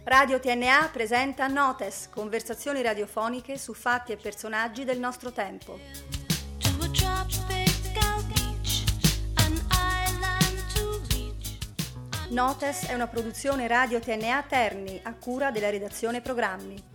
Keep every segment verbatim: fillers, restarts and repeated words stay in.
Radio T N A presenta Notes, conversazioni radiofoniche su fatti e personaggi del nostro tempo. Notes è una produzione Radio T N A Terni, a cura della redazione programmi.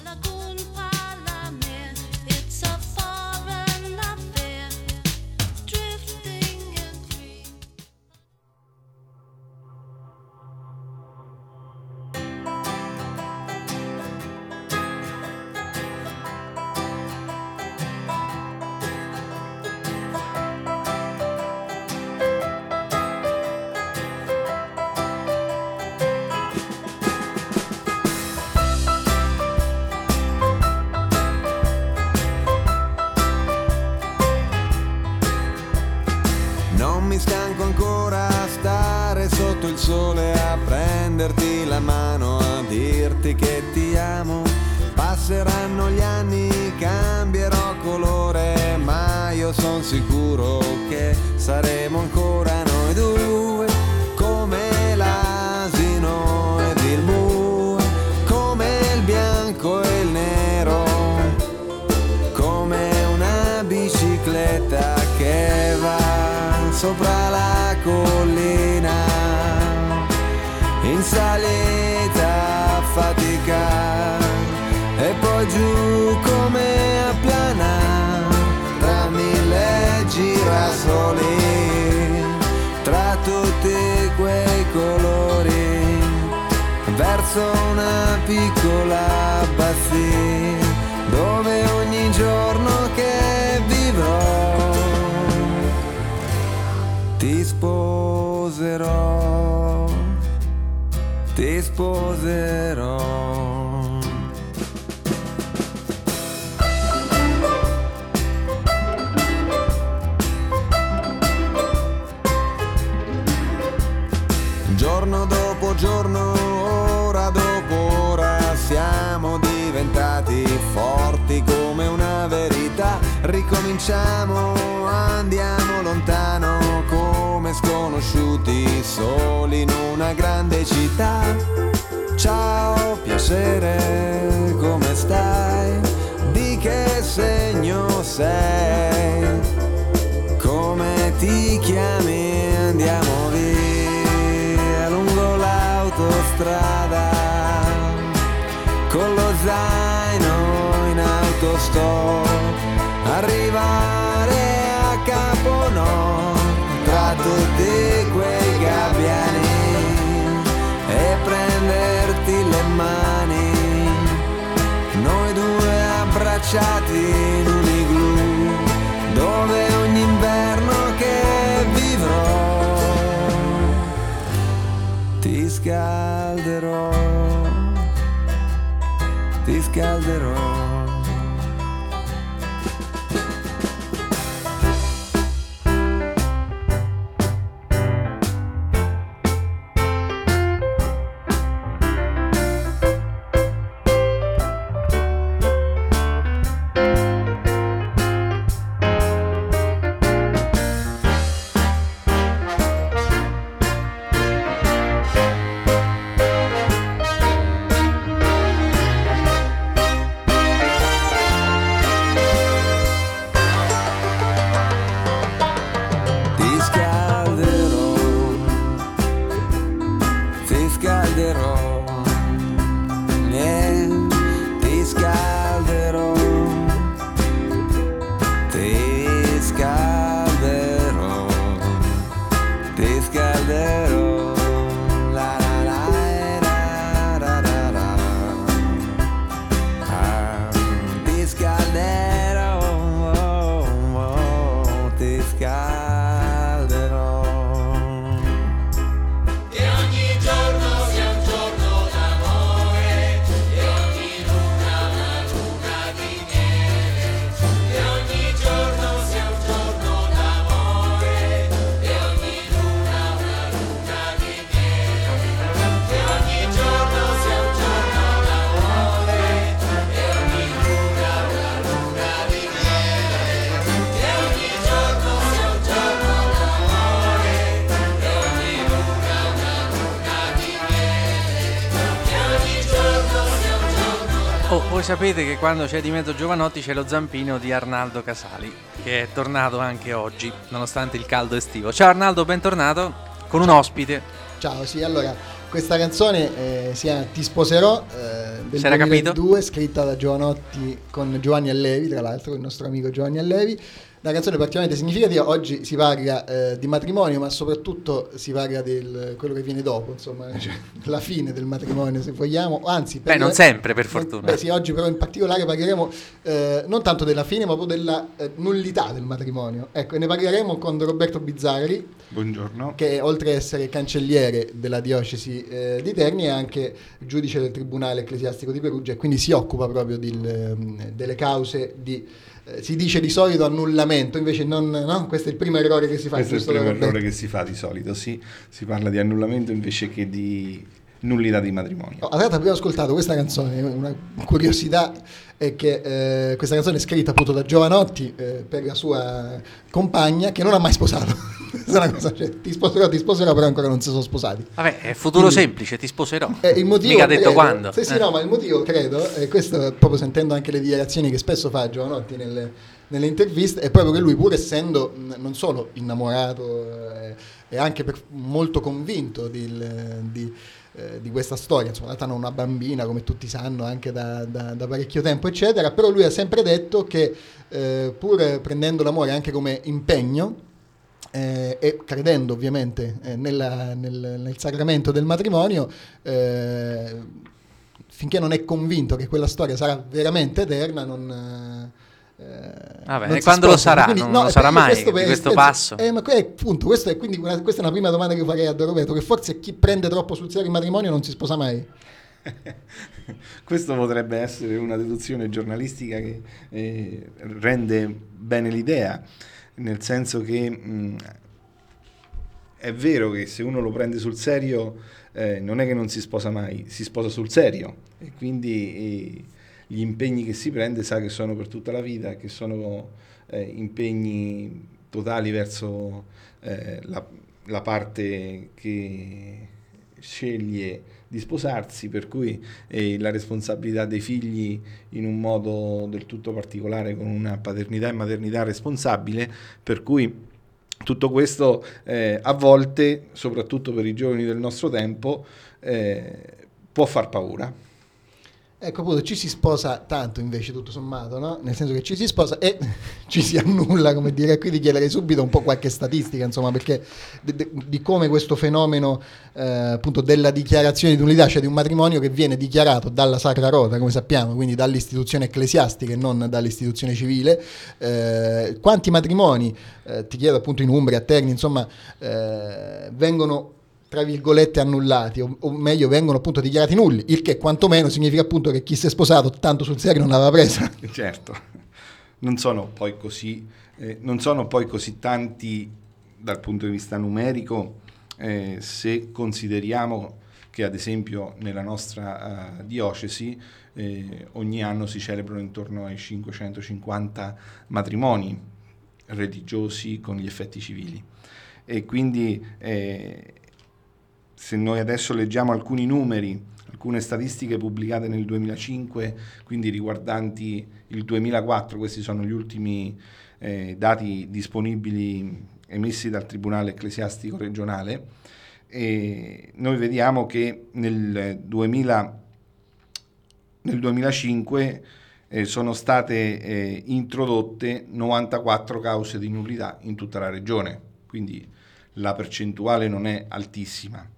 Stanco ancora a stare sotto il sole, a prenderti la mano, a dirti che ti amo. Passeranno gli anni, cambierò colore, ma io son sicuro che saremo ancora noi due, come l'asino ed il bue, come il bianco e il nero, come una bicicletta che va sopra la collina, in salita a fatica e poi giù come a planare, tra mille girasoli, tra tutti quei colori, verso una piccola abbazia, dove ogni giorno che vivrò ti sposerò, ti sposerò. Giorno dopo giorno, ora dopo ora, siamo diventati forti come una verità. Ricominciamo, andiamo lontano come sconosciuti, soli in una grande città. Ciao, piacere, come stai? Di che segno sei? Come ti chiami? Andiamo via lungo l'autostrada, con lo zaino in autostop, arrivare a Caponord, tra tutti quei gabbiani, e prenderti le mani, noi due abbracciati in un igloo, dove ogni inverno che vivrò ti scalderò, ti scalderò. voi sapete che quando c'è di mezzo Giovanotti c'è lo zampino di Arnaldo Casali, che è tornato anche oggi, nonostante il caldo estivo. Ciao Arnaldo, bentornato con un ospite. Ciao, sì, allora, questa canzone eh, si chiama Ti sposerò, eh, del S'era duemiladue, capito? scritta da Giovanotti con Giovanni Allevi, tra l'altro, il nostro amico Giovanni Allevi. Una canzone particolarmente significativa. Oggi si parla eh, di matrimonio, ma soprattutto si parla di quello che viene dopo, insomma, cioè, la fine del matrimonio, se vogliamo. Anzi, Beh, non sempre, per fortuna. Beh, sì, oggi però in particolare parleremo eh, non tanto della fine, ma proprio della eh, nullità del matrimonio. Ecco, e ne parleremo con Roberto Bizzarri. Buongiorno. Che oltre ad essere cancelliere della diocesi eh, di Terni è anche giudice del Tribunale Ecclesiastico di Perugia e quindi si occupa proprio di, delle cause di, eh, si dice di solito annullamento, invece non, no? Questo è il primo errore che si fa. Questo è il primo errore che si fa di solito, sì, si parla di annullamento invece che di nullità di matrimonio. Oh, allora abbiamo ascoltato questa canzone, una curiosità è che eh, questa canzone è scritta appunto da Giovanotti eh, per la sua compagna che non ha mai sposato. È una cosa, cioè, ti sposerò, ti sposerò, però ancora non si sono sposati. Vabbè, è futuro Quindi, semplice, ti sposerò. Eh, il motivo, mica detto credo, quando. Sì, sì, eh. no, ma il motivo, credo, e questo proprio sentendo anche le dichiarazioni che spesso fa Giovanotti nelle, nelle interviste, è proprio che lui, pur essendo non solo innamorato eh, e anche per, molto convinto di, di di questa storia, insomma, hanno una bambina come tutti sanno anche da, da, da parecchio tempo eccetera, però lui ha sempre detto che eh, pur prendendo l'amore anche come impegno eh, e credendo ovviamente eh, nella, nel, nel sacramento del matrimonio, eh, finché non è convinto che quella storia sarà veramente eterna non... Eh, Vabbè, e quando lo sarà? Quindi, non no, lo sarà mai questo di per, questo penso, passo. Eh, ma è, appunto, questo è, quindi una, questa è una prima domanda che farei a Don Roberto, che forse chi prende troppo sul serio il matrimonio non si sposa mai. Questo potrebbe essere una deduzione giornalistica che eh, rende bene l'idea, nel senso che mh, è vero che se uno lo prende sul serio eh, non è che non si sposa mai, si sposa sul serio e quindi eh, gli impegni che si prende sa che sono per tutta la vita, che sono eh, impegni totali verso eh, la, la parte che sceglie di sposarsi, per cui eh, la responsabilità dei figli in un modo del tutto particolare, con una paternità e maternità responsabile, per cui tutto questo eh, a volte, soprattutto per i giovani del nostro tempo, eh, può far paura. Ecco, appunto, ci si sposa tanto invece, tutto sommato, no? Nel senso che ci si sposa e ci si annulla, come dire, e quindi chiederei subito un po' qualche statistica, insomma, perché di, di, di come questo fenomeno eh, appunto della dichiarazione di nullità, cioè di un matrimonio che viene dichiarato dalla Sacra Rota, come sappiamo, quindi dall'istituzione ecclesiastica e non dall'istituzione civile, eh, quanti matrimoni, eh, ti chiedo appunto in Umbria, a Terni, insomma, eh, vengono tra virgolette annullati, o, o meglio vengono appunto dichiarati nulli, il che quantomeno significa appunto che chi si è sposato tanto sul serio non l'aveva presa. Certo, non sono poi così, eh, non sono poi così tanti dal punto di vista numerico, eh, se consideriamo che ad esempio nella nostra uh, diocesi eh, ogni anno si celebrano intorno ai cinquecentocinquanta matrimoni religiosi con gli effetti civili e quindi eh, se noi adesso leggiamo alcuni numeri, alcune statistiche pubblicate nel duemilacinque, quindi riguardanti il duemilaquattro, questi sono gli ultimi eh, dati disponibili emessi dal Tribunale Ecclesiastico Regionale, e noi vediamo che nel, duemila, nel duemilacinque eh, sono state eh, introdotte novantaquattro cause di nullità in tutta la regione, quindi la percentuale non è altissima.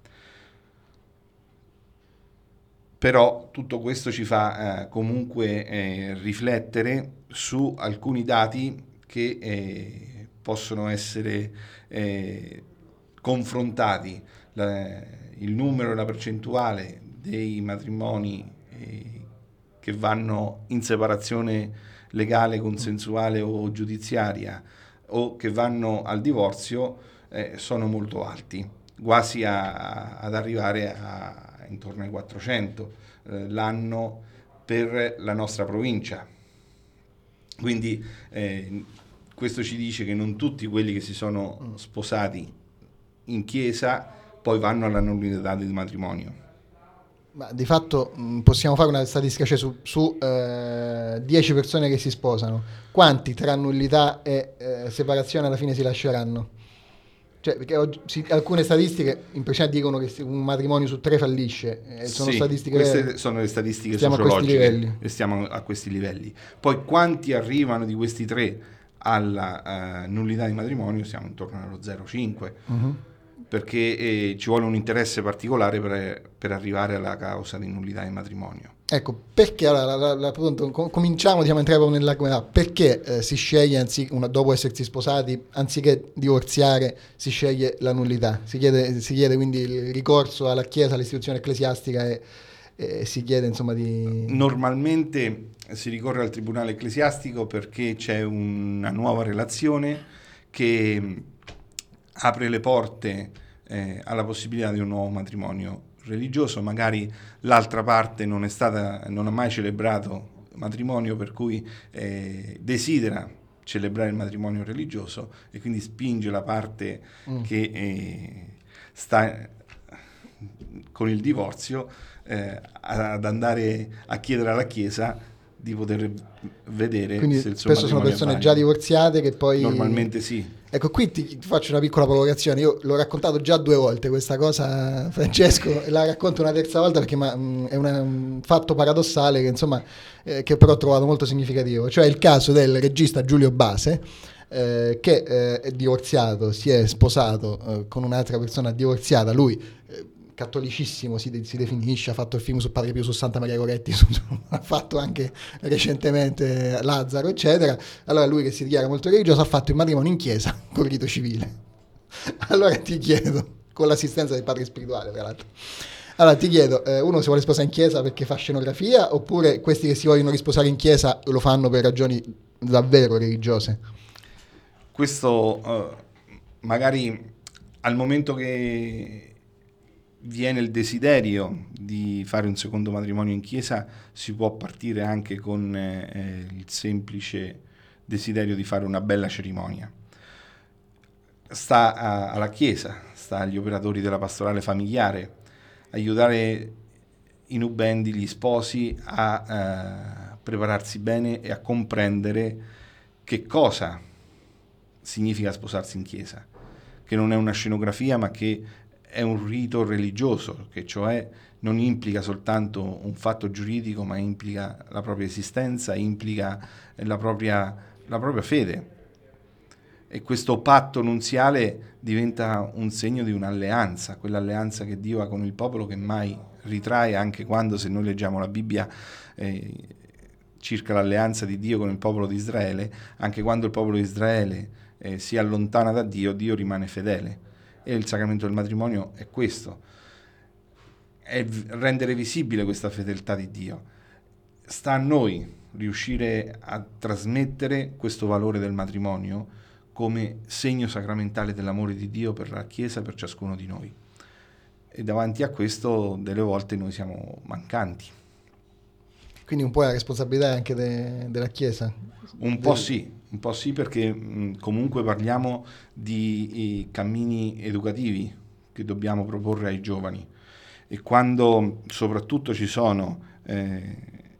Però tutto questo ci fa eh, comunque eh, riflettere su alcuni dati che eh, possono essere eh, confrontati. La, il numero e la percentuale dei matrimoni eh, che vanno in separazione legale, consensuale o giudiziaria o che vanno al divorzio eh, sono molto alti, quasi a, ad arrivare a intorno ai quattrocento eh, l'anno per la nostra provincia. Quindi eh, questo ci dice che non tutti quelli che si sono sposati in chiesa poi vanno alla nullità del matrimonio. Ma di fatto mh, possiamo fare una statistica, cioè su, su eh, dieci persone che si sposano, quanti tra nullità e eh, separazione alla fine si lasceranno? Cioè, perché oggi, sì, alcune statistiche in precedente dicono che un matrimonio su tre fallisce, eh, sono sì, statistiche queste vere. sono le statistiche Stiamo sociologiche e stiamo a questi livelli. Poi quanti arrivano di questi tre alla uh, nullità di matrimonio? Siamo intorno allo zero virgola cinque. Uh-huh. Perché eh, ci vuole un interesse particolare per, per arrivare alla causa di nullità di matrimonio. Ecco, perché allora, la, la, la, pronto, com- cominciamo diciamo, a entrare proprio nell'argomento. Perché eh, si sceglie, anzi, una, dopo essersi sposati, anziché divorziare, si sceglie la nullità? Si chiede, si chiede quindi il ricorso alla Chiesa, all'istituzione ecclesiastica e, e si chiede insomma di... Normalmente si ricorre al tribunale ecclesiastico perché c'è una nuova relazione che apre le porte eh, alla possibilità di un nuovo matrimonio religioso. Magari l'altra parte non è stata, non ha mai celebrato matrimonio, per cui eh, desidera celebrare il matrimonio religioso e quindi spinge la parte mm. che eh, sta con il divorzio eh, ad andare a chiedere alla Chiesa di poter vedere quindi se il suo spesso sono persone già divorziate che poi... Normalmente sì. Ecco, qui ti faccio una piccola provocazione. Io l'ho raccontato già due volte questa cosa, Francesco, e la racconto una terza volta perché ma, mh, è una, un fatto paradossale che insomma eh, che però ho trovato molto significativo. Cioè il caso del regista Giulio Base eh, che eh, è divorziato, si è sposato eh, con un'altra persona divorziata, lui eh, cattolicissimo si, de- si definisce, ha fatto il film su Padre Pio, su Santa Maria Goretti, su, su, ha fatto anche recentemente Lazzaro, eccetera. Allora lui che si dichiara molto religioso ha fatto il matrimonio in chiesa con rito civile. Allora ti chiedo, con l'assistenza del padre spirituale tra l'altro, allora ti chiedo, eh, uno si vuole sposare in chiesa perché fa scenografia, oppure questi che si vogliono risposare in chiesa lo fanno per ragioni davvero religiose? Questo uh, magari al momento che viene il desiderio di fare un secondo matrimonio in chiesa, si può partire anche con eh, il semplice desiderio di fare una bella cerimonia. Sta a, alla Chiesa, sta agli operatori della pastorale familiare aiutare i nubendi, gli sposi a eh, prepararsi bene e a comprendere che cosa significa sposarsi in chiesa, che non è una scenografia ma che è un rito religioso, che cioè non implica soltanto un fatto giuridico, ma implica la propria esistenza, implica la propria, la propria fede. E questo patto nunziale diventa un segno di un'alleanza, quell'alleanza che Dio ha con il popolo, che mai ritrae, anche quando, se noi leggiamo la Bibbia eh, circa l'alleanza di Dio con il popolo di Israele, anche quando il popolo di Israele eh, si allontana da Dio, Dio rimane fedele. E il sacramento del matrimonio è questo, è rendere visibile questa fedeltà di Dio. Sta a noi riuscire a trasmettere questo valore del matrimonio come segno sacramentale dell'amore di Dio per la Chiesa e per ciascuno di noi. E davanti a questo delle volte noi siamo mancanti. Quindi un po' è la responsabilità anche de- della Chiesa? Un po' sì, un po' sì, perché mh, comunque parliamo di eh, cammini educativi che dobbiamo proporre ai giovani, e quando soprattutto ci sono, eh,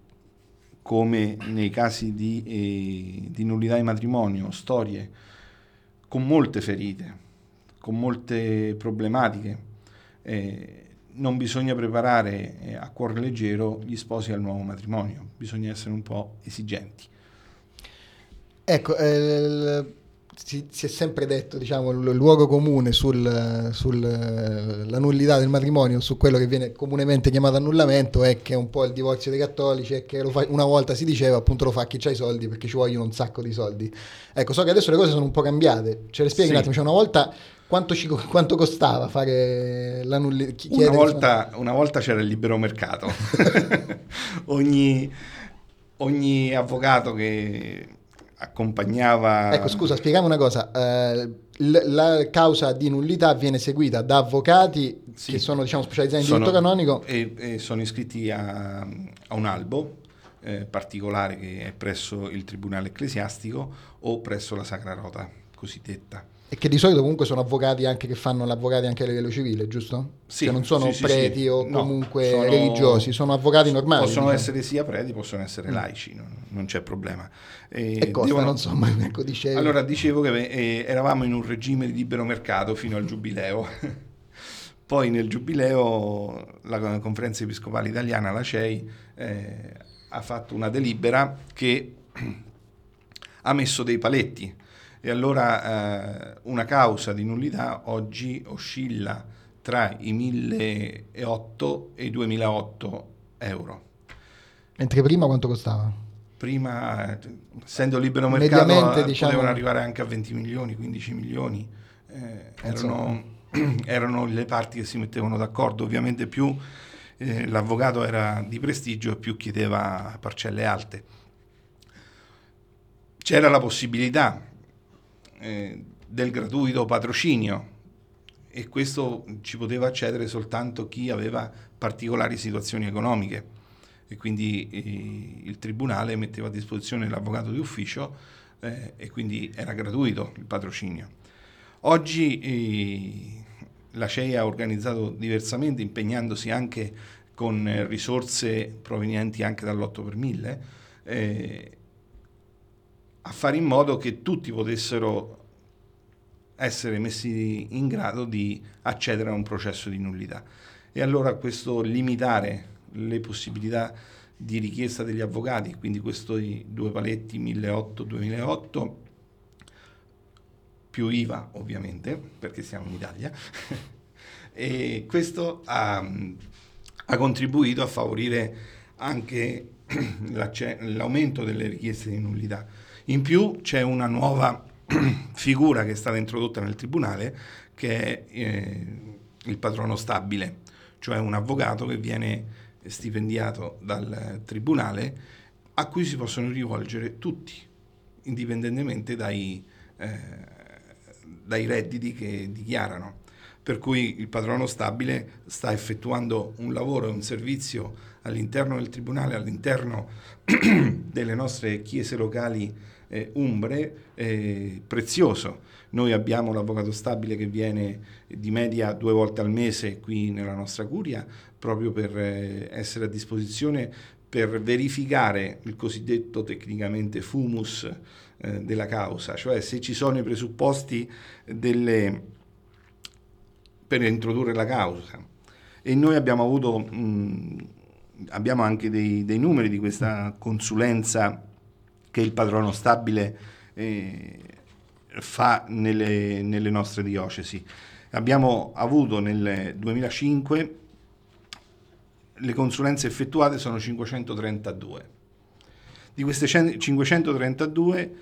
come nei casi di, eh, di nullità di matrimonio, storie con molte ferite, con molte problematiche, eh, non bisogna preparare eh, a cuore leggero gli sposi al nuovo matrimonio, bisogna essere un po' esigenti. Ecco, eh, si, si è sempre detto, diciamo, il luogo comune sulla sul, nullità del matrimonio, su quello che viene comunemente chiamato annullamento, è che è un po' il divorzio dei cattolici, è che lo fa, una volta si diceva appunto lo fa chi c'ha i soldi, perché ci vogliono un sacco di soldi. Ecco, so che adesso le cose sono un po' cambiate, ce le spieghi sì. Un attimo, cioè una volta quanto, ci, quanto costava fare l'annullamento? Una volta, una volta c'era il libero mercato, ogni, ogni avvocato che accompagnava... Ecco, scusa, spieghiamo una cosa. Uh, l- la causa di nullità viene seguita da avvocati sì. che sono, diciamo, specializzati in sono, diritto canonico e, e sono iscritti a, a un albo eh, particolare che è presso il tribunale ecclesiastico o presso la Sacra Rota cosiddetta. E che di solito comunque sono avvocati anche che fanno l'avvocati anche a livello civile, giusto? Sì, cioè non sono sì, preti sì, o no, comunque sono, religiosi, sono avvocati normali. Possono diciamo. essere sia preti, possono essere laici, non, non c'è problema. E, e costano, devono... insomma, ecco, dicevi. Allora, dicevo che eh, eravamo in un regime di libero mercato fino al Giubileo. Poi nel Giubileo la Conferenza Episcopale Italiana, la C E I, eh, ha fatto una delibera che ha messo dei paletti. E allora eh, una causa di nullità oggi oscilla tra i milleotto e i duemilaotto euro. Mentre prima quanto costava? Prima, essendo libero mercato, Mediamente, eh, diciamo... potevano arrivare anche a venti milioni, quindici milioni. Eh, erano, erano le parti che si mettevano d'accordo. Ovviamente più eh, l'avvocato era di prestigio e più chiedeva parcelle alte. C'era la possibilità Eh, del gratuito patrocinio, e questo ci poteva accedere soltanto chi aveva particolari situazioni economiche, e quindi eh, il tribunale metteva a disposizione l'avvocato di ufficio eh, e quindi era gratuito il patrocinio. Oggi eh, la C E I ha organizzato diversamente, impegnandosi anche con eh, risorse provenienti anche dall'otto per mille eh, a fare in modo che tutti potessero essere messi in grado di accedere a un processo di nullità. E allora questo limitare le possibilità di richiesta degli avvocati, quindi questi due paletti milleotto duemilaotto, più I V A ovviamente, perché siamo in Italia, e questo ha, ha contribuito a favorire anche l'aumento delle richieste di nullità. In più c'è una nuova figura che è stata introdotta nel tribunale, che è eh, il patrono stabile, cioè un avvocato che viene stipendiato dal tribunale, a cui si possono rivolgere tutti, indipendentemente dai, eh, dai redditi che dichiarano. Per cui il patrono stabile sta effettuando un lavoro e un servizio all'interno del tribunale, all'interno delle nostre chiese locali eh, umbre, eh, prezioso. Noi abbiamo l'avvocato stabile che viene di media due volte al mese qui nella nostra curia, proprio per eh, essere a disposizione per verificare il cosiddetto tecnicamente fumus eh, della causa, cioè se ci sono i presupposti delle, per introdurre la causa. E noi abbiamo avuto mh, abbiamo anche dei, dei numeri di questa consulenza che il patrono stabile eh, fa nelle, nelle nostre diocesi. Abbiamo avuto nel duemilacinque le consulenze effettuate sono cinquecentotrentadue. Di queste cinquecentotrentadue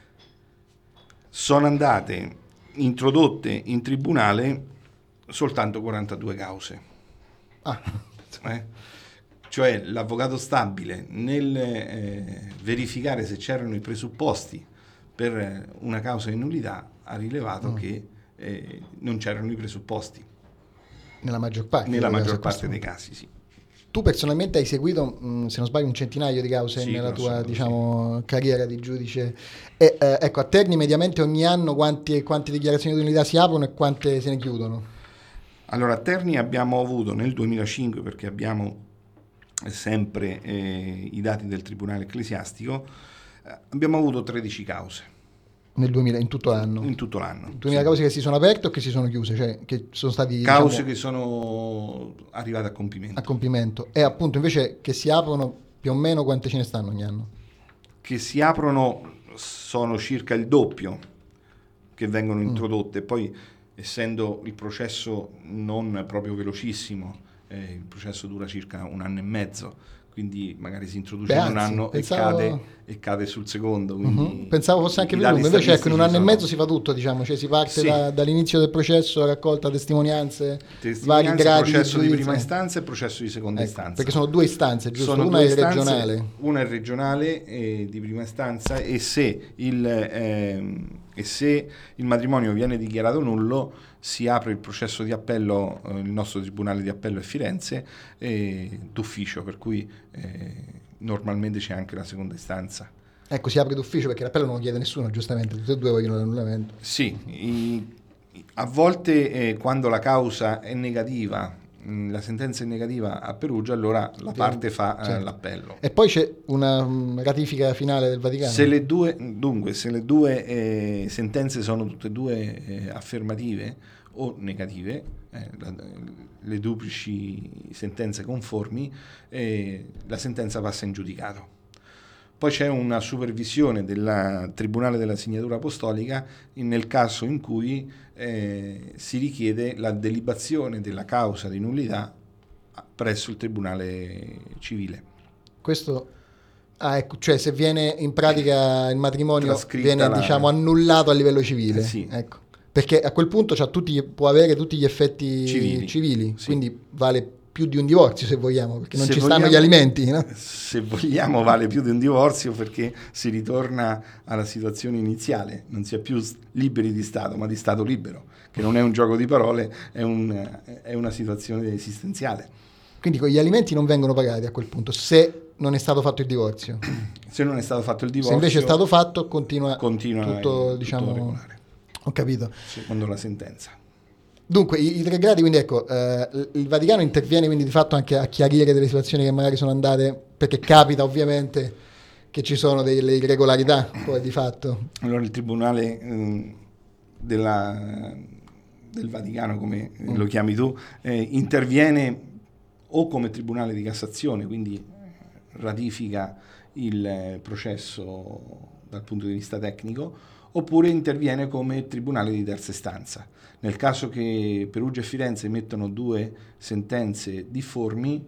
sono andate introdotte in tribunale soltanto quarantadue cause. Ah. Eh? Cioè l'avvocato stabile nel eh, verificare se c'erano i presupposti per una causa di nullità ha rilevato mm. che eh, non c'erano i presupposti. Nella maggior parte, Nella maggior casi, parte dei casi, sì. Tu personalmente hai seguito, mh, se non sbaglio, un centinaio di cause sì, nella tua assoluto, diciamo, sì. carriera di giudice. E, eh, ecco, a Terni mediamente ogni anno quanti, quante dichiarazioni di nullità si aprono e quante se ne chiudono? Allora, a Terni abbiamo avuto nel duemilacinque, perché abbiamo sempre eh, i dati del Tribunale Ecclesiastico, eh, abbiamo avuto tredici cause. Nel duemila, in tutto l'anno? In tutto l'anno. duemila sì. cause che si sono aperte o che si sono chiuse? Cioè che sono stati cause diciamo, che sono arrivate a compimento. A compimento. E appunto invece che si aprono più o meno quante ce ne stanno ogni anno? Che si aprono sono circa il doppio che vengono introdotte. Mm. Poi essendo il processo non proprio velocissimo, eh, il processo dura circa un anno e mezzo, quindi magari si introduce Beh, in un anzi, anno pensavo... e, cade, e cade sul secondo. Uh-huh. Pensavo fosse anche più lungo, invece ecco, in un anno sono... e mezzo si fa tutto, diciamo, cioè si parte sì. da, dall'inizio del processo, raccolta testimonianze, testimonianze vari gradi processo di, di prima istanza e processo di seconda ecco, istanza. Perché sono due istanze, giusto? Sono una è istanze, regionale. Una è regionale eh, di prima istanza e se il, eh, e se il matrimonio viene dichiarato nullo si apre il processo di appello, eh, il nostro tribunale di appello è Firenze, eh, d'ufficio, per cui eh, normalmente c'è anche la seconda istanza. Ecco, si apre d'ufficio perché l'appello non lo chiede nessuno, giustamente, tutti e due vogliono l'annullamento. Sì, i, a volte eh, quando la causa è negativa, mh, la sentenza è negativa a Perugia, allora la parte fa certo. eh, l'appello. E poi c'è una um, ratifica finale del Vaticano? Se le due, dunque, se le due eh, sentenze sono tutte e due eh, affermative o negative, eh, la, le duplici sentenze conformi, eh, la sentenza passa in giudicato. Poi c'è una supervisione del Tribunale della Signatura Apostolica nel caso in cui eh, si richiede la delibazione della causa di nullità presso il Tribunale Civile. Questo, ah, ecco, cioè se viene in pratica il matrimonio Trascritta viene la- diciamo annullato a livello civile, Eh, sì. ecco. Perché a quel punto c'ha tutti, può avere tutti gli effetti Civili, civili, sì. quindi vale più di un divorzio se vogliamo, perché non Se ci stanno vogliamo- gli alimenti, no? Se vogliamo vale più di un divorzio, perché si ritorna alla situazione iniziale, non si è più s- liberi di Stato, ma di Stato libero, che non è un gioco di parole, è, un, è una situazione esistenziale. Quindi gli alimenti non vengono pagati a quel punto se non è stato fatto il divorzio. Se non è stato fatto il Se divorzio, invece è stato fatto continua, continua tutto, in- diciamo, tutto regolare, ho capito. secondo la sentenza. Dunque, i, i tre gradi, quindi ecco, eh, il Vaticano interviene quindi di fatto anche a chiarire delle situazioni che magari sono andate, perché capita ovviamente che ci sono delle irregolarità, poi di fatto. Allora il Tribunale eh, della, del Vaticano, come Mm. lo chiami tu, eh, interviene o come Tribunale di Cassazione, quindi ratifica il eh, processo dal punto di vista tecnico, oppure interviene come Tribunale di terza istanza. Nel caso che Perugia e Firenze emettono due sentenze difformi,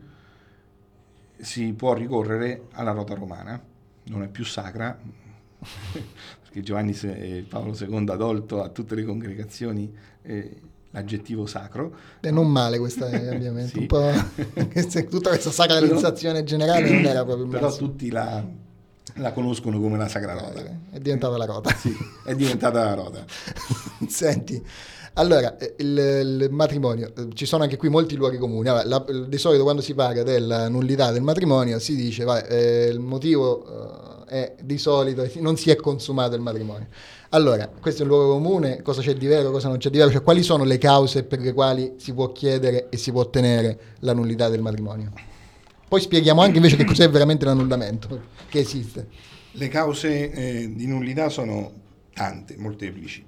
si può ricorrere alla rota romana, non è più sacra, perché Giovanni se- Paolo secondo ha tolto a tutte le congregazioni eh, l'aggettivo sacro. E non male questo cambiamento, Sì. un po' tutta questa sacralizzazione generale non era proprio il Però massimo. tutti la, la conoscono come la Sacra Rota. È diventata la rota. Sì, è diventata la rota. Senti, allora, eh, il, il matrimonio, eh, ci sono anche qui molti luoghi comuni. Allora, la- di solito quando si parla della nullità del matrimonio si dice vai, eh, il motivo eh, è di solito non si è consumato il matrimonio. Allora, questo è un luogo comune, cosa c'è di vero, cosa non c'è di vero, cioè quali sono le cause per le quali si può chiedere e si può ottenere la nullità del matrimonio? Poi spieghiamo anche invece che cos'è veramente l'annullamento, che esiste. Le cause eh, di nullità sono tante, molteplici.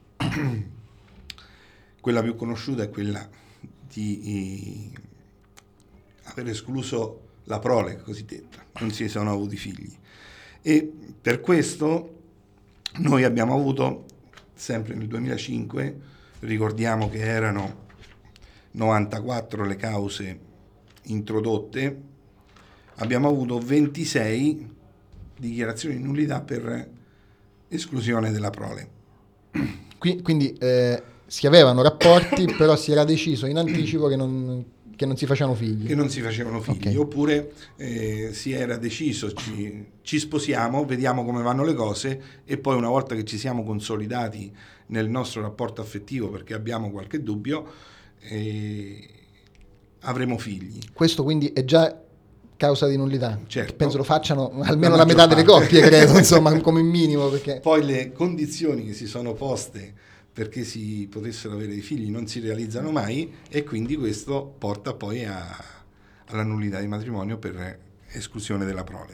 Quella più conosciuta è quella di eh, aver escluso la prole cosiddetta, non si sono avuti figli. E per questo noi abbiamo avuto, sempre nel duemilacinque, ricordiamo che erano novantaquattro le cause introdotte, abbiamo avuto ventisei dichiarazioni di nullità per esclusione della prole. Qui- quindi eh, si avevano rapporti, però si era deciso in anticipo che non, che non si facevano figli. Che non si facevano figli, Ok. oppure eh, si era deciso, ci, ci sposiamo, vediamo come vanno le cose e poi una volta che ci siamo consolidati nel nostro rapporto affettivo perché abbiamo qualche dubbio, eh, avremo figli. Questo quindi è già causa di nullità. Certo. Penso lo facciano almeno La la metà maggior delle parte. coppie, credo, insomma, come minimo. Perché... Poi le condizioni che si sono poste perché si potessero avere dei figli non si realizzano mai e quindi questo porta poi a, alla nullità di matrimonio per esclusione della prole.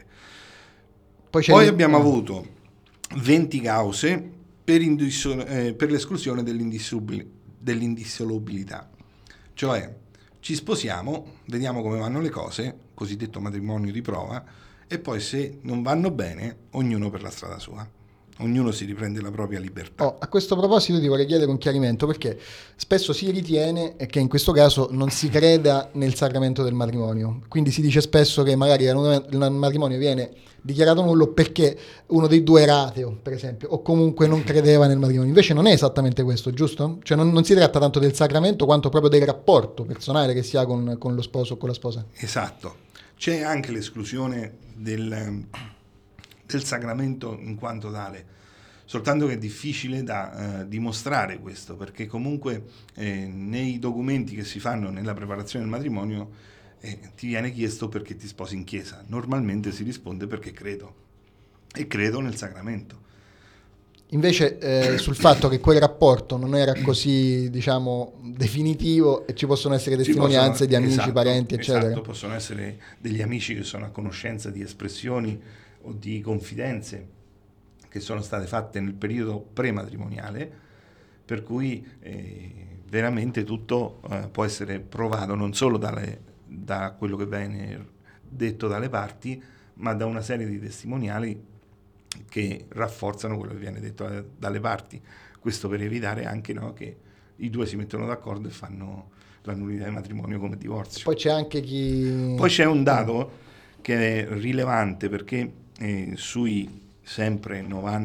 Poi, c'è Poi il- abbiamo avuto venti cause per, indisso- eh, per l'esclusione dell'indissolubil- dell'indissolubilità, cioè ci sposiamo, vediamo come vanno le cose, cosiddetto matrimonio di prova, e poi se non vanno bene, ognuno per la strada sua, ognuno si riprende la propria libertà. Oh, a questo proposito ti vorrei chiedere un chiarimento, perché spesso si ritiene che in questo caso non si creda nel sacramento del matrimonio, quindi si dice spesso che magari il matrimonio viene dichiarato nullo perché uno dei due era ateo, per esempio, o comunque non credeva nel matrimonio. Invece non è esattamente questo, giusto? Cioè non, non si tratta tanto del sacramento quanto proprio del rapporto personale che si ha con, con lo sposo o con la sposa. Esatto. C'è anche l'esclusione del, del sacramento in quanto tale, soltanto che è difficile da eh, dimostrare questo, perché comunque eh, nei documenti che si fanno nella preparazione del matrimonio eh, ti viene chiesto perché ti sposi in chiesa. Normalmente si risponde perché credo. e credo nel sacramento. Invece eh, sul fatto che quel rapporto non era così, diciamo, definitivo e ci possono essere testimonianze possono, di amici, esatto, parenti, eccetera. Esatto, possono essere degli amici che sono a conoscenza di espressioni o di confidenze che sono state fatte nel periodo prematrimoniale, per cui eh, veramente tutto eh, può essere provato non solo dalle, da quello che viene detto dalle parti, ma da una serie di testimoniali che rafforzano quello che viene detto dalle parti. Questo per evitare anche, no, che i due si mettono d'accordo e fanno la nullità di matrimonio come divorzio. Poi c'è anche chi... Poi c'è un dato che è rilevante, perché eh, sui sempre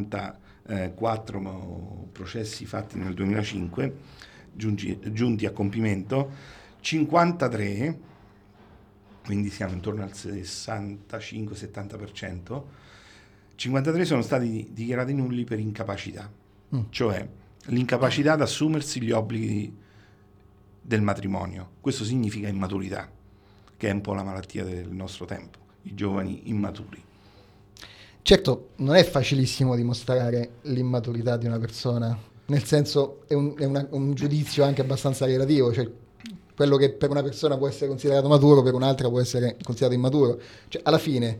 novantaquattro processi fatti nel duemilacinque, giungi, giunti a compimento, cinquantatré, quindi siamo intorno al sessantacinque settanta per cento, cinquantatré sono stati dichiarati nulli per incapacità, mm. cioè l'incapacità ad assumersi gli obblighi del matrimonio. Questo significa immaturità, che è un po' la malattia del nostro tempo, i giovani immaturi. Certo, non è facilissimo dimostrare l'immaturità di una persona, nel senso è un, è una, un giudizio anche abbastanza relativo, cioè quello che per una persona può essere considerato maturo, per un'altra può essere considerato immaturo. Cioè, alla fine,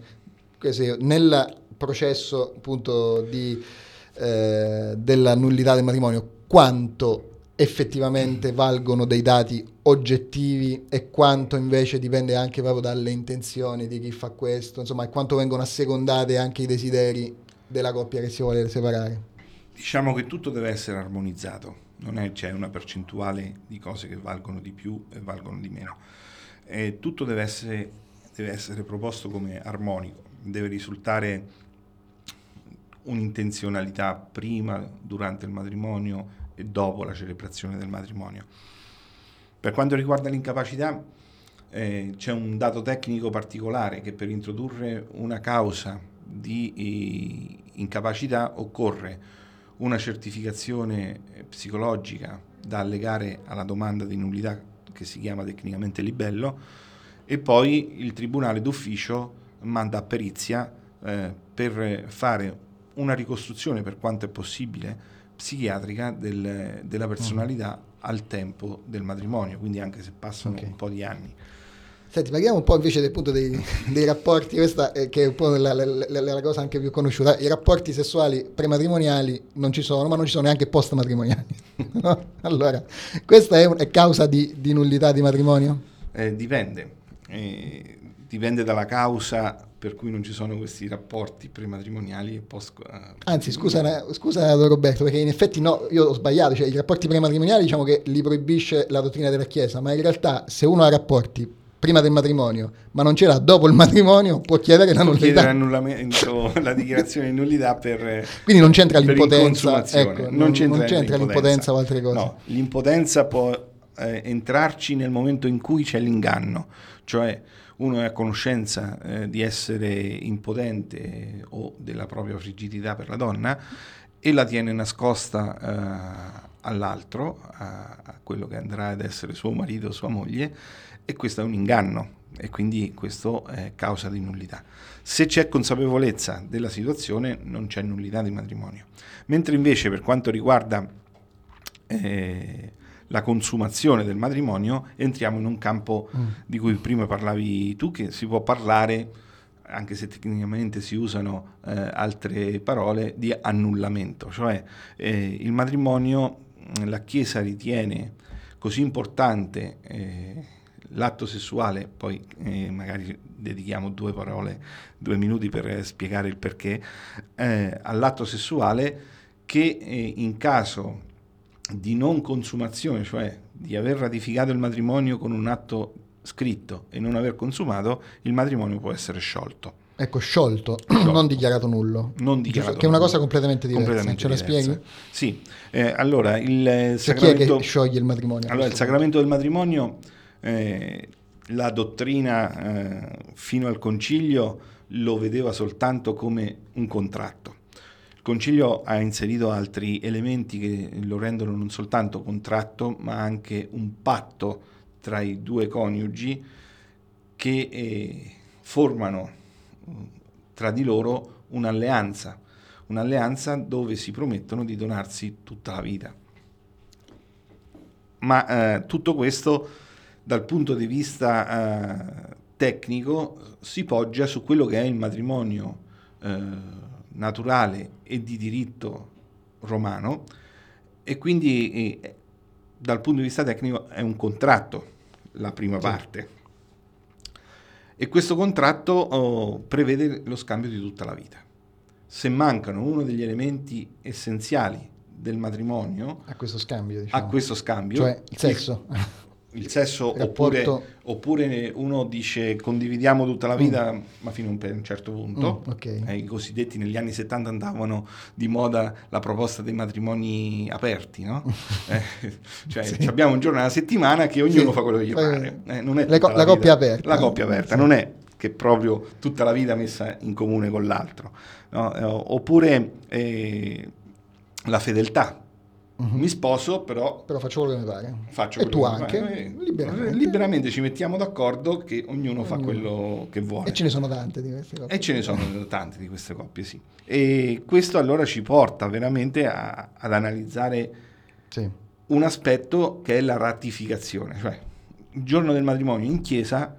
nel processo appunto di, eh, della nullità del matrimonio, quanto effettivamente valgono dei dati oggettivi e quanto invece dipende anche proprio dalle intenzioni di chi fa questo, insomma, e quanto vengono assecondate anche i desideri della coppia che si vuole separare. Diciamo che tutto deve essere armonizzato, non è, c'è una percentuale di cose che valgono di più e valgono di meno. E tutto deve essere, deve essere proposto come armonico, deve risultare un'intenzionalità prima, durante il matrimonio e dopo la celebrazione del matrimonio. Per quanto riguarda l'incapacità, eh, c'è un dato tecnico particolare, che per introdurre una causa di eh, incapacità occorre una certificazione psicologica da allegare alla domanda di nullità, che si chiama tecnicamente libello, e poi il tribunale d'ufficio manda a perizia eh, per fare una ricostruzione, per quanto è possibile, psichiatrica del, della personalità mm. al tempo del matrimonio, quindi anche se passano okay. un po' di anni. Senti, parliamo un po' invece del punto dei, dei rapporti, questa è, che è un po' la, la, la, la cosa anche più conosciuta. I rapporti sessuali prematrimoniali non ci sono, ma non ci sono neanche post-matrimoniali. No? Allora, questa è, un, è causa di, di nullità di matrimonio? Eh, dipende, eh, dipende dalla causa per cui non ci sono questi rapporti prematrimoniali e post. Uh, Anzi, scusa, scusa Roberto, perché in effetti no, io ho sbagliato, cioè i rapporti prematrimoniali diciamo che li proibisce la dottrina della Chiesa, ma in realtà se uno ha rapporti prima del matrimonio, ma non ce l'ha dopo il matrimonio, può chiedere la nullità. Chiedere l'annullamento, la dichiarazione di nullità per. Quindi non c'entra l'impotenza, ecco, non, non c'entra, non c'entra l'impotenza o altre cose. No, l'impotenza può eh, entrarci nel momento in cui c'è l'inganno, cioè uno è a conoscenza eh, di essere impotente o della propria frigidità per la donna e la tiene nascosta eh, all'altro, a, a quello che andrà ad essere suo marito o sua moglie, e questo è un inganno e quindi questo è causa di nullità. Se c'è consapevolezza della situazione non c'è nullità di matrimonio. Mentre invece per quanto riguarda eh, la consumazione del matrimonio entriamo in un campo mm. di cui prima parlavi tu, che si può parlare, anche se tecnicamente si usano eh, altre parole, di annullamento, cioè eh, il matrimonio la Chiesa ritiene così importante eh, l'atto sessuale, poi eh, magari dedichiamo due parole, due minuti per spiegare il perché, eh, all'atto sessuale, che eh, in caso di non consumazione, cioè di aver ratificato il matrimonio con un atto scritto e non aver consumato, il matrimonio può essere sciolto. Ecco, sciolto, sciolto. non dichiarato nullo. Non dichiarato che è una nullo. cosa completamente diversa. Completamente Ce la diversa. spieghi? Sì, eh, allora il cioè, sacramento... chi è che scioglie il matrimonio? Allora, il sacramento del matrimonio, eh, la dottrina eh, fino al concilio lo vedeva soltanto come un contratto. Il concilio ha inserito altri elementi che lo rendono non soltanto contratto, ma anche un patto tra i due coniugi che eh, formano tra di loro un'alleanza, un'alleanza dove si promettono di donarsi tutta la vita. Ma eh, tutto questo dal punto di vista eh, tecnico si poggia su quello che è il matrimonio eh, naturale e di diritto romano, e quindi eh, dal punto di vista tecnico è un contratto, la prima sì. parte, e questo contratto oh, prevede lo scambio di tutta la vita. Se mancano uno degli elementi essenziali del matrimonio a questo scambio, diciamo. a questo scambio cioè il sesso il, il sesso oppure, oppure uno dice condividiamo tutta la vita mm. ma fino a un certo punto. mm, okay. eh, i cosiddetti negli anni settanta andavano di moda la proposta dei matrimoni aperti, no? eh, cioè sì. abbiamo un giorno alla settimana che ognuno sì. fa quello che gli pare, eh, non è la, co- la, la coppia aperta la coppia aperta sì. non è che proprio tutta la vita messa in comune con l'altro, no? eh, oppure eh, la fedeltà. Uh-huh. Mi sposo, però... Però faccio quello che mi pare. Faccio e tu anche. Eh, liberamente. liberamente ci mettiamo d'accordo che ognuno, ognuno fa quello che vuole. E ce ne sono tante di queste coppie. E ce ne sono tante di queste coppie, sì. E questo allora ci porta veramente a, ad analizzare sì. un aspetto che è la ratificazione. Cioè, il giorno del matrimonio in chiesa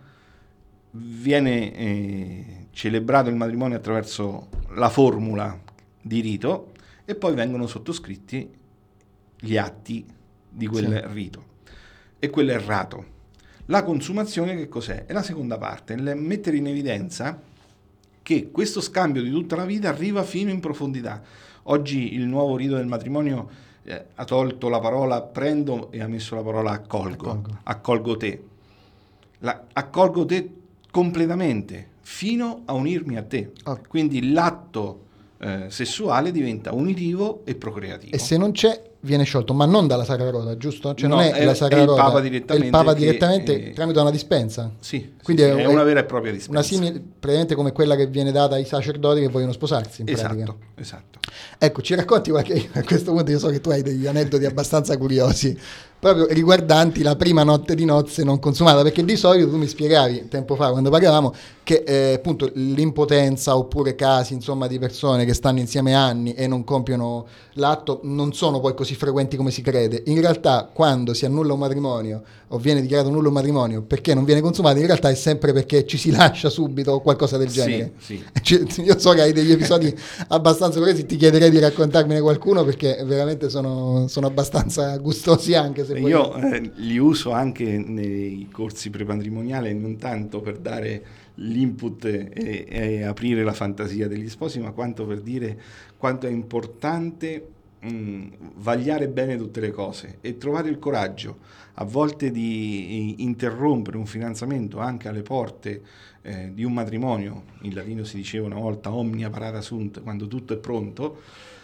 viene eh, celebrato il matrimonio attraverso la formula di rito e poi vengono sottoscritti gli atti di quel sì. rito, e quello è errato. La consumazione che cos'è? È la seconda parte, il mettere in evidenza che questo scambio di tutta la vita arriva fino in profondità. Oggi il nuovo rito del matrimonio eh, ha tolto la parola prendo e ha messo la parola accolgo, accolgo, accolgo te. La, accolgo te completamente fino a unirmi a te. Okay. Quindi l'atto eh, sessuale diventa unitivo e procreativo. E se non c'è viene sciolto, ma non dalla Sacra Rota, giusto? Cioè no, non è, è la Sacra è Rota, il Papa direttamente, è il Papa direttamente che, tramite una dispensa. Sì, quindi sì, è, è una vera e propria dispensa. Una simile, praticamente come quella che viene data ai sacerdoti che vogliono sposarsi, in esatto, pratica. Esatto. Ecco, ci racconti qualche, a questo punto io so che tu hai degli aneddoti abbastanza curiosi, proprio riguardanti la prima notte di nozze non consumata, perché di solito tu mi spiegavi tempo fa quando parlavamo che eh, appunto l'impotenza oppure casi insomma di persone che stanno insieme anni e non compiono l'atto non sono poi così frequenti come si crede. In realtà quando si annulla un matrimonio o viene dichiarato nullo un matrimonio perché non viene consumato, in realtà è sempre perché ci si lascia subito o qualcosa del genere. Sì, sì. Io so che hai degli episodi abbastanza curiosi, ti chiederei di raccontarmene qualcuno perché veramente sono, sono abbastanza gustosi, anche se io eh, li uso anche nei corsi prepatrimoniali, non tanto per dare l'input e, e aprire la fantasia degli sposi, ma quanto per dire quanto è importante mh, vagliare bene tutte le cose e trovare il coraggio a volte di interrompere un fidanzamento anche alle porte eh, di un matrimonio. In latino si diceva una volta omnia parata sunt, quando tutto è pronto,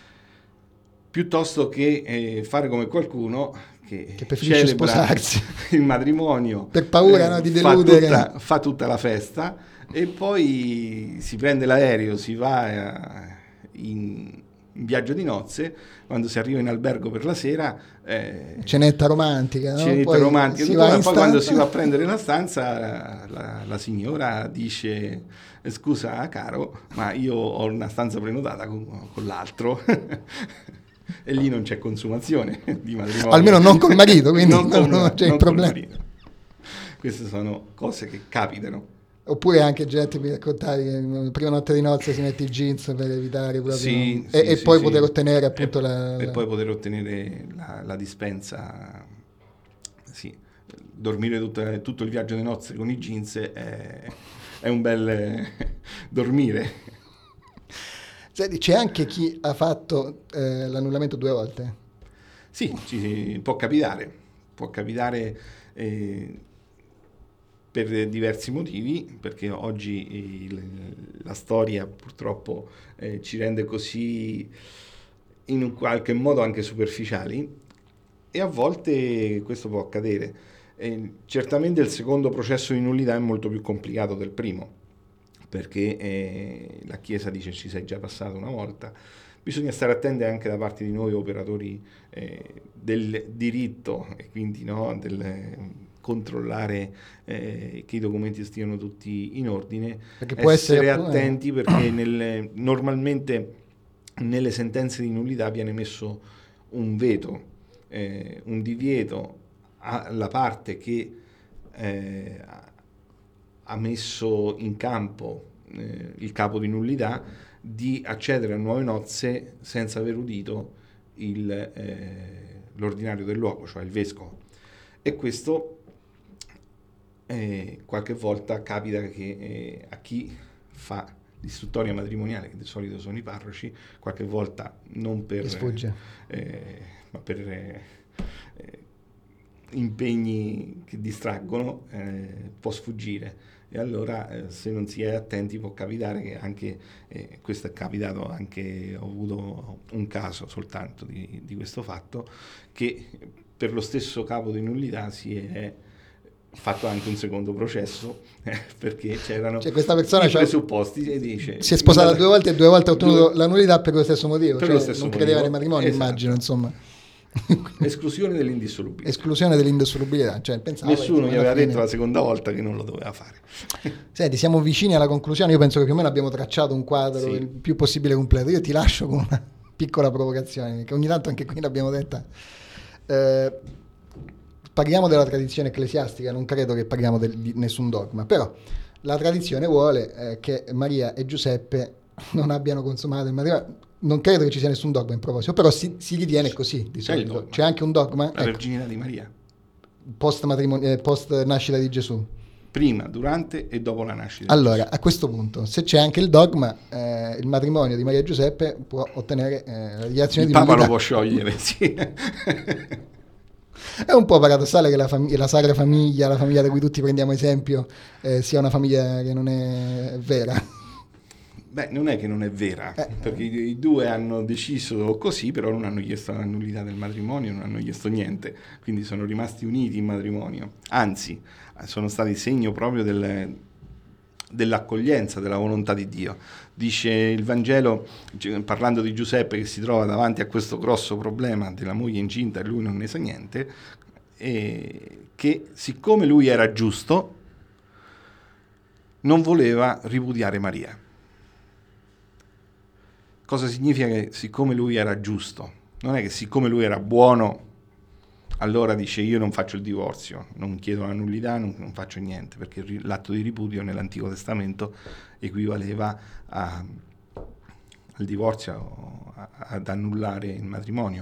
piuttosto che eh, fare come qualcuno che, che preferisce sposarsi il matrimonio per paura eh, no, di deludere, fa tutta, fa tutta la festa e poi si prende l'aereo, si va in, in viaggio di nozze. Quando si arriva in albergo per la sera, eh, cenetta romantica, no? cenetta poi romantica, si tutto, va ma in poi stanza. Quando si va a prendere la stanza, la, la signora dice: scusa caro, ma io ho una stanza prenotata con, con l'altro. E lì non c'è consumazione di matrimonio. Almeno non col marito, quindi non, non, con, non c'è non il problema. Queste sono cose che capitano. Oppure anche gente mi raccontavi che la prima notte di nozze si mette i jeans per evitare proprio sì, e, sì, e sì, poi sì. poter ottenere appunto e, la, e la... poi poter ottenere la, la dispensa. Sì, dormire tutta, tutto il viaggio di nozze con i jeans è, è un bel eh, dormire. Senti, c'è anche chi ha fatto eh, l'annullamento due volte? Sì, ci, può capitare, può capitare eh, per diversi motivi, perché oggi il, la storia purtroppo eh, ci rende così in un qualche modo anche superficiali, e a volte questo può accadere. Eh, certamente il secondo processo di nullità è molto più complicato del primo, perché eh, la Chiesa dice ci sei già passato una volta. Bisogna stare attenti anche da parte di noi operatori eh, del diritto e quindi no, del controllare eh, che i documenti stiano tutti in ordine, perché può essere, essere attenti perché nel, normalmente nelle sentenze di nullità viene messo un veto, eh, un divieto alla parte che eh, ha messo in campo eh, il capo di nullità di accedere a nuove nozze senza aver udito il, eh, l'ordinario del luogo, cioè il vescovo. E questo eh, qualche volta capita che eh, a chi fa l'istruttoria matrimoniale, che di solito sono i parroci, qualche volta non per, eh, ma per eh, impegni che distraggono eh, può sfuggire. E allora eh, se non si è attenti può capitare che anche, eh, questo è capitato anche, ho avuto un caso soltanto di, di questo fatto, che per lo stesso capo di nullità si è fatto anche un secondo processo eh, perché c'erano cioè, questa persona i presupposti e dice, si è sposata due volte e due volte ha ottenuto due, la nullità per lo stesso motivo, per cioè, lo stesso non motivo. credeva nei matrimoni, Esatto. immagino, insomma. Esclusione dell'indissolubilità. Esclusione dell'indissolubilità, cioè, pensavo, nessuno gli aveva fine... detto la seconda volta che non lo doveva fare. Senti, siamo vicini alla conclusione, io penso che più o meno abbiamo tracciato un quadro sì. il più possibile completo. Io ti lascio con una piccola provocazione, che ogni tanto anche qui l'abbiamo detta. Eh, parliamo della tradizione ecclesiastica, non credo che parliamo del, di nessun dogma, però la tradizione vuole eh, che Maria e Giuseppe non abbiano consumato il matrimonio. Non credo che ci sia nessun dogma in proposito, però si, si ritiene così di C'è solito. C'è anche un dogma, la verginità ecco, di Maria post, matrimonio, eh, post nascita di Gesù, prima, durante e dopo la nascita. Allora, di a questo punto, se c'è anche il dogma, eh, il matrimonio di Maria e Giuseppe può ottenere eh, la dichiarazione il di Papa nullità. lo può sciogliere, sì. È un po' paradossale che la, fam- la Sacra Famiglia, la famiglia da cui tutti prendiamo esempio, eh, sia una famiglia che non è vera. Beh, non è che non è vera, eh. perché i, i due hanno deciso così, però non hanno chiesto la nullità del matrimonio, non hanno chiesto niente, quindi sono rimasti uniti in matrimonio. Anzi, sono stati segno proprio del, dell'accoglienza, della volontà di Dio. Dice il Vangelo, parlando di Giuseppe che si trova davanti a questo grosso problema della moglie incinta e lui non ne sa niente, e che siccome lui era giusto, non voleva ripudiare Maria. Cosa significa che siccome lui era giusto? Non è che siccome lui era buono, allora dice io non faccio il divorzio, non chiedo la nullità, non, non faccio niente, perché l'atto di ripudio nell'Antico Testamento equivaleva a, al divorzio, a, ad annullare il matrimonio.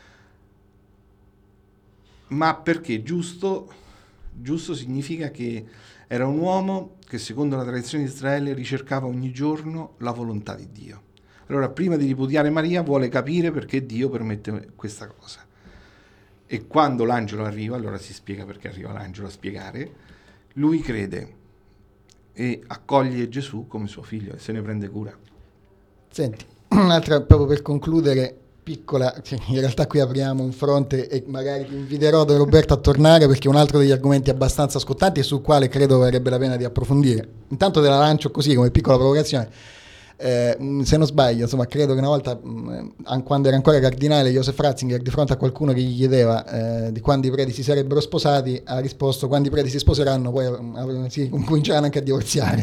Ma perché giusto? Giusto significa che era un uomo che secondo la tradizione di Israele ricercava ogni giorno la volontà di Dio. Allora, prima di ripudiare Maria, vuole capire perché Dio permette questa cosa. E quando l'angelo arriva, allora si spiega perché arriva l'angelo a spiegare, lui crede e accoglie Gesù come suo figlio e se ne prende cura. Senti, un'altra, proprio per concludere, piccola, cioè in realtà qui apriamo un fronte e magari ti inviterò da Roberto a tornare perché è un altro degli argomenti abbastanza scottanti e sul quale credo varrebbe la pena di approfondire. Intanto te la lancio così come piccola provocazione. Eh, se non sbaglio, insomma, credo che una volta, mh, quando era ancora cardinale, Joseph Ratzinger, di fronte a qualcuno che gli chiedeva eh, di quando i preti si sarebbero sposati, ha risposto: quando i preti si sposeranno, poi eh, si cominceranno anche a divorziare.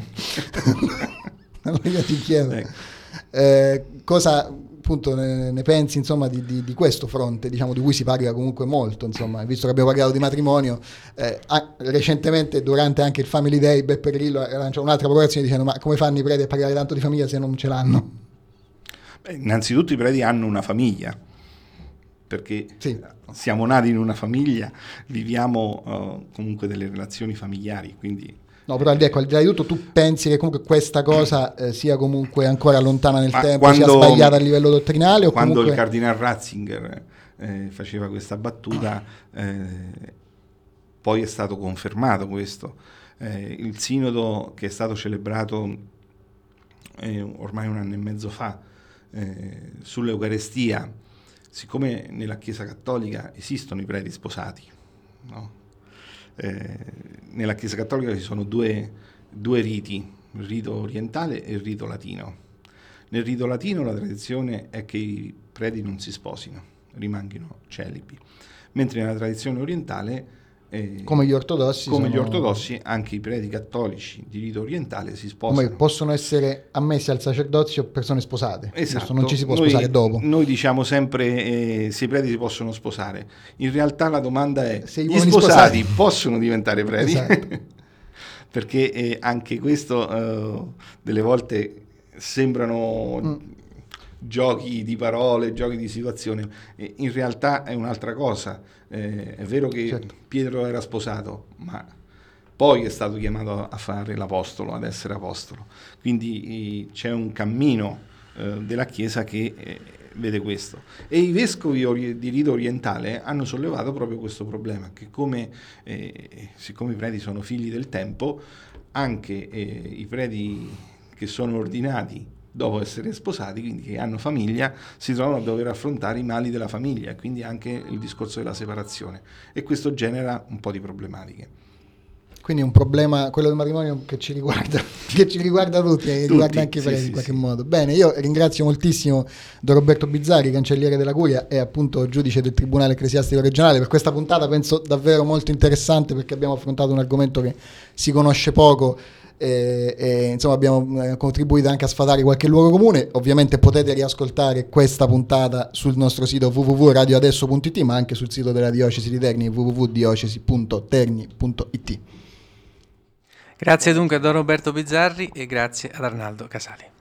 Allora io ti chiedo, eh, cosa appunto ne, ne pensi, insomma, di, di, di questo fronte, diciamo, di cui si parla comunque molto, insomma, visto che abbiamo parlato di matrimonio, eh, ah, recentemente durante anche il Family Day Beppe Grillo ha lanciato un'altra provocazione dicendo: ma come fanno i preti a parlare tanto di famiglia se non ce l'hanno? Beh, innanzitutto i preti hanno una famiglia, perché sì. Siamo nati in una famiglia, viviamo uh, comunque delle relazioni familiari, quindi... No, però ecco, al di là di tutto, tu pensi che comunque questa cosa eh, sia comunque ancora lontana nel Ma tempo, quando, sia sbagliata a livello dottrinale? O quando comunque... il cardinal Ratzinger eh, faceva questa battuta, eh, poi è stato confermato questo. Eh, il sinodo che è stato celebrato eh, ormai un anno e mezzo fa eh, sull'Eucarestia, siccome nella Chiesa Cattolica esistono i preti sposati, no? Eh, nella Chiesa Cattolica ci sono due, due riti, il rito orientale e il rito latino. Nel rito latino la tradizione è che i preti non si sposino, rimangano celibi, mentre nella tradizione orientale Eh, come gli ortodossi, come sono... gli ortodossi, anche i preti cattolici di rito orientale si sposano. Come possono essere ammessi al sacerdozio persone sposate, esatto. giusto? Non ci si può noi, sposare dopo. Noi diciamo sempre eh, se i preti si possono sposare. In realtà la domanda è: se gli sposati, sposati possono diventare preti? Esatto. Perché eh, anche questo eh, delle volte sembrano mm. giochi di parole, giochi di situazione. Eh, in realtà è un'altra cosa. Eh, è vero che certo. Pietro era sposato, ma poi è stato chiamato a fare l'apostolo, ad essere apostolo. Quindi eh, c'è un cammino eh, della Chiesa che eh, vede questo. E i vescovi ori- di rito orientale hanno sollevato proprio questo problema, che come, eh, siccome i preti sono figli del tempo, anche eh, i preti che sono ordinati dopo essere sposati, quindi che hanno famiglia, si trovano a dover affrontare i mali della famiglia, quindi anche il discorso della separazione, e questo genera un po' di problematiche. Quindi è un problema, quello del matrimonio, che ci riguarda, che ci riguarda tutti, e riguarda anche i preti, sì, in qualche sì. modo. Bene, io ringrazio moltissimo Don Roberto Bizzarri, cancelliere della Curia e appunto giudice del Tribunale Ecclesiastico Regionale, per questa puntata, penso davvero molto interessante, perché abbiamo affrontato un argomento che si conosce poco. E, e insomma abbiamo contribuito anche a sfatare qualche luogo comune. Ovviamente potete riascoltare questa puntata sul nostro sito w w w punto radio adesso punto i t, ma anche sul sito della Diocesi di Terni, w w w punto diocesi punto terni punto i t. Grazie dunque a Don Roberto Bizzarri e grazie ad Arnaldo Casali.